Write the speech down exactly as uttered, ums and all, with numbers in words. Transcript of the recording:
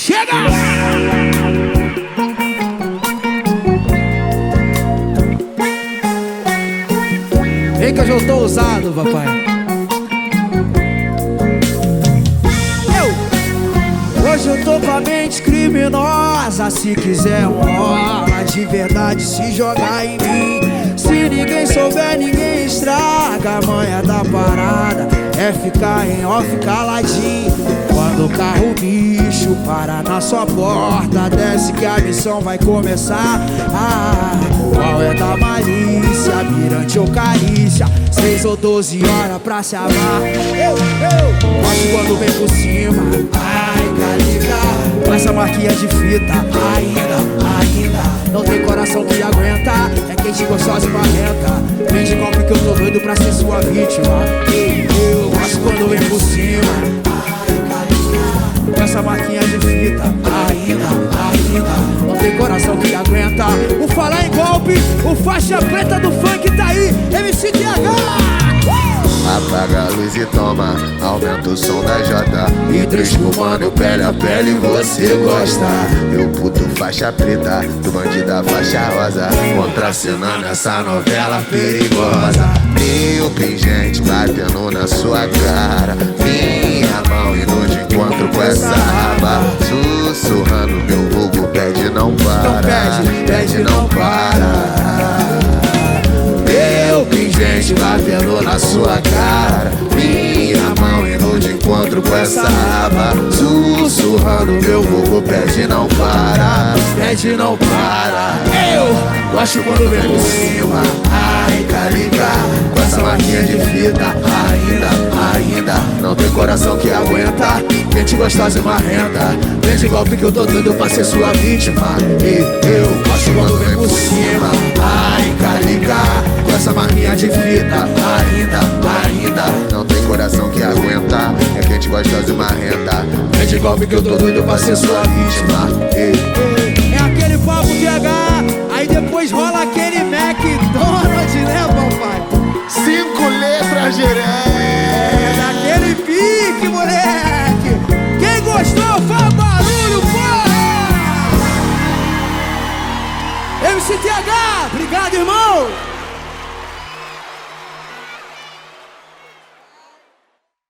Chega! Vem que eu já tô usado, papai. Eu, hoje eu tô com a mente criminosa. Se quiser rola de verdade, se jogar em mim. Se ninguém souber, ninguém estraga. A manha da parada é ficar em off caladinho. Quando o carro bicho para na sua porta, desce que a missão vai começar. Ah, qual é da malícia, mirante ou carícia? Seis ou doze horas pra se amar. Eu, eu gosto quando vem por cima. Ai, calica, com essa marquinha de fita. Ainda, ainda não tem coração que aguenta. É quente, gostosa e marrenta. Vem de golpe que eu tô doido pra ser sua vítima. Eu, eu gosto quando vem por cima. Com essa marquinha de fita. Ainda, ainda não tem coração que aguenta. O falar em golpe, o faixa preta do funk tá aí, M C T H. Apaga a luz e toma, aumenta o som da Jota. E três mano, pele a pele, você gosta. Meu puto faixa preta, do bandida faixa rosa, contracenando essa novela perigosa. Meu pingente batendo na sua cara, minha mão indo de encontro com essa raba. Sussurrando meu vulgo, pede não para. Não pede, pede não para. Meu pingente batendo na sua cara, minha mão indo de encontro com essa raba. Sussurrando meu vulgo, pede não para, pede não para. Eu gosto quando vem por cima. Ai, calica, com essa marquinha de fita. Ainda, ainda não tem coração que aguenta. Gente gostosa e marrenta. Vem de golpe que eu tô doido pra ser sua vítima. E eu gosto quando vem por cima. Ai, calica, com essa marquinha de fita. Ainda, ainda não tem coração que aguenta. É quente, gostosa e marrenta. Vem de golpe que eu tô doido pra ser sua vítima. E, é aquele papo de H. Aí depois rola aquele McDonald's, né, papai? Cinco letras direto. É daquele pique, moleque. Quem gostou, faz barulho, porra! M C T H, obrigado, irmão.